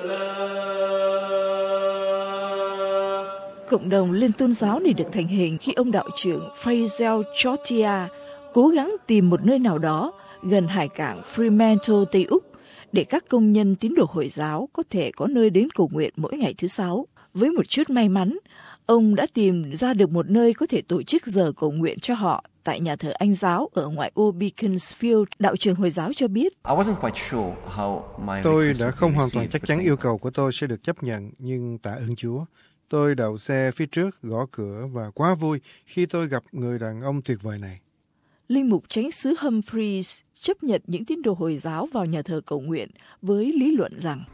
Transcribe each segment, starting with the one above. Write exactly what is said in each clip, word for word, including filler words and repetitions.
Cộng đồng liên tôn giáo này được thành hình khi ông đạo trưởng Fraser Chotia cố gắng tìm một nơi nào đó gần hải cảng Fremantle, Tây Úc, để các công nhân tín đồ Hồi giáo có thể có nơi đến cầu nguyện mỗi ngày thứ Sáu. Với một chút may mắn, ông đã tìm ra được một nơi có thể tổ chức giờ cầu nguyện cho họ tại nhà thờ Anh giáo ở ngoại ô Beaconsfield. Đạo trưởng Hồi giáo cho biết: Tôi đã không hoàn toàn chắc chắn yêu cầu của tôi sẽ được chấp nhận, nhưng tạ ơn Chúa. Tôi đậu xe phía trước, gõ cửa và quá vui khi tôi gặp người đàn ông tuyệt vời này. Linh mục chánh xứ Humphreys chấp nhận những tín đồ Hồi giáo vào nhà thờ cầu nguyện với lý luận rằng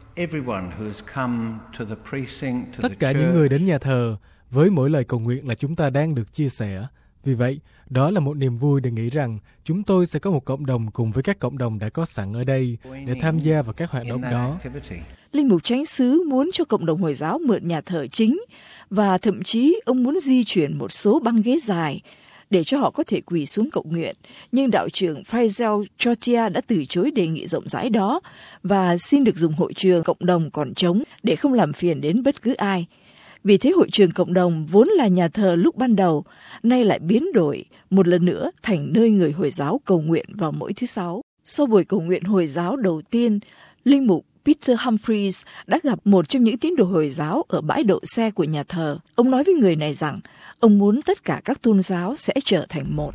tất cả những người đến nhà thờ với mỗi lời cầu nguyện là chúng ta đang được chia sẻ. Vì vậy, đó là một niềm vui để nghĩ rằng chúng tôi sẽ có một cộng đồng cùng với các cộng đồng đã có sẵn ở đây để tham gia vào các hoạt động đó. Linh mục chánh xứ muốn cho cộng đồng Hồi giáo mượn nhà thờ chính, và thậm chí ông muốn di chuyển một số băng ghế dài để cho họ có thể quỳ xuống cầu nguyện. Nhưng đạo trưởng Fraser Chotia đã từ chối đề nghị rộng rãi đó và xin được dùng hội trường cộng đồng còn trống để không làm phiền đến bất cứ ai. Vì thế hội trường cộng đồng vốn là nhà thờ lúc ban đầu, nay lại biến đổi một lần nữa thành nơi người Hồi giáo cầu nguyện vào mỗi thứ Sáu. Sau buổi cầu nguyện Hồi giáo đầu tiên, Linh mục Peter Humphreys đã gặp một trong những tín đồ Hồi giáo ở bãi đậu xe của nhà thờ. Ông nói với người này rằng ông muốn tất cả các tôn giáo sẽ trở thành một.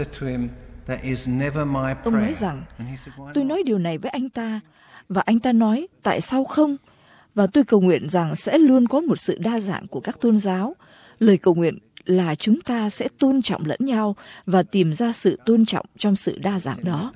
Ông nói rằng, tôi nói điều này với anh ta, và anh ta nói, tại sao không? Và tôi cầu nguyện rằng sẽ luôn có một sự đa dạng của các tôn giáo. Lời cầu nguyện là chúng ta sẽ tôn trọng lẫn nhau và tìm ra sự tôn trọng trong sự đa dạng đó.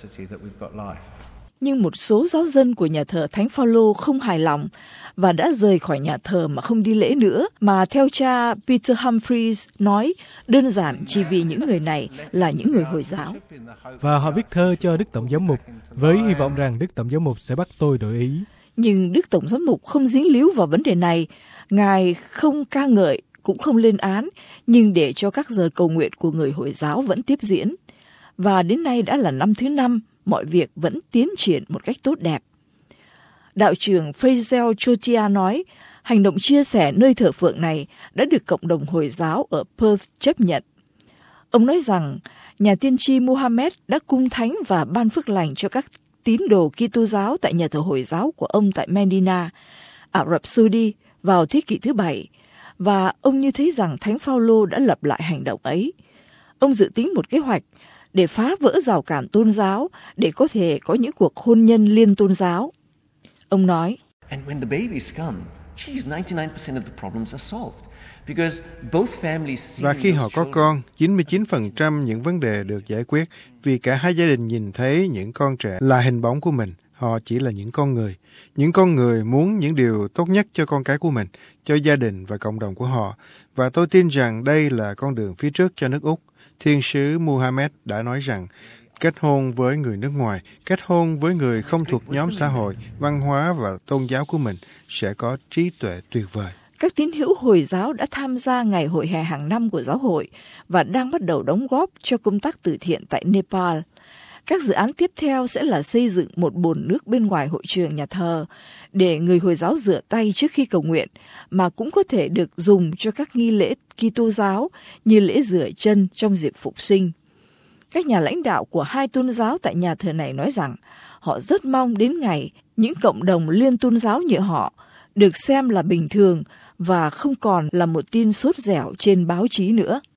Nhưng một số giáo dân của nhà thờ Thánh Phaolô không hài lòng và đã rời khỏi nhà thờ mà không đi lễ nữa, mà theo cha Peter Humphreys nói, đơn giản chỉ vì những người này là những người Hồi giáo. Và họ viết thơ cho Đức Tổng giám mục với hy vọng rằng Đức Tổng giám mục sẽ bắt tôi đổi ý. Nhưng Đức Tổng giám mục không dính líu vào vấn đề này. Ngài không ca ngợi, cũng không lên án, nhưng để cho các giờ cầu nguyện của người Hồi giáo vẫn tiếp diễn. Và đến nay đã là năm thứ năm, mọi việc vẫn tiến triển một cách tốt đẹp. Đạo trưởng Fraser Chotia nói, hành động chia sẻ nơi thờ phượng này đã được cộng đồng Hồi giáo ở Perth chấp nhận. Ông nói rằng, nhà tiên tri Muhammad đã cung thánh và ban phước lành cho các tín đồ Kitô giáo tại nhà thờ Hồi giáo của ông tại Medina, Ả Rập Saudi vào thế kỷ thứ bảy, và ông như thấy rằng Thánh Phaolô đã lập lại hành động ấy. Ông dự tính một kế hoạch để phá vỡ rào cản tôn giáo để có thể có những cuộc hôn nhân liên tôn giáo. Ông nói, và khi họ có con, chín mươi chín phần trăm những vấn đề được giải quyết vì cả hai gia đình nhìn thấy những con trẻ là hình bóng của mình. Họ chỉ là những con người. Những con người muốn những điều tốt nhất cho con cái của mình, cho gia đình và cộng đồng của họ. Và tôi tin rằng đây là con đường phía trước cho nước Úc. Thiên sứ Muhammad đã nói rằng kết hôn với người nước ngoài, kết hôn với người không thuộc nhóm xã hội, văn hóa và tôn giáo của mình sẽ có trí tuệ tuyệt vời. Các tín hữu Hồi giáo đã tham gia ngày hội hè hàng năm của giáo hội và đang bắt đầu đóng góp cho công tác từ thiện tại Nepal. Các dự án tiếp theo sẽ là xây dựng một bồn nước bên ngoài hội trường nhà thờ để người Hồi giáo rửa tay trước khi cầu nguyện, mà cũng có thể được dùng cho các nghi lễ Kitô giáo như lễ rửa chân trong dịp phục sinh. Các nhà lãnh đạo của hai tôn giáo tại nhà thờ này nói rằng họ rất mong đến ngày những cộng đồng liên tôn giáo như họ được xem là bình thường và không còn là một tin sốt dẻo trên báo chí nữa.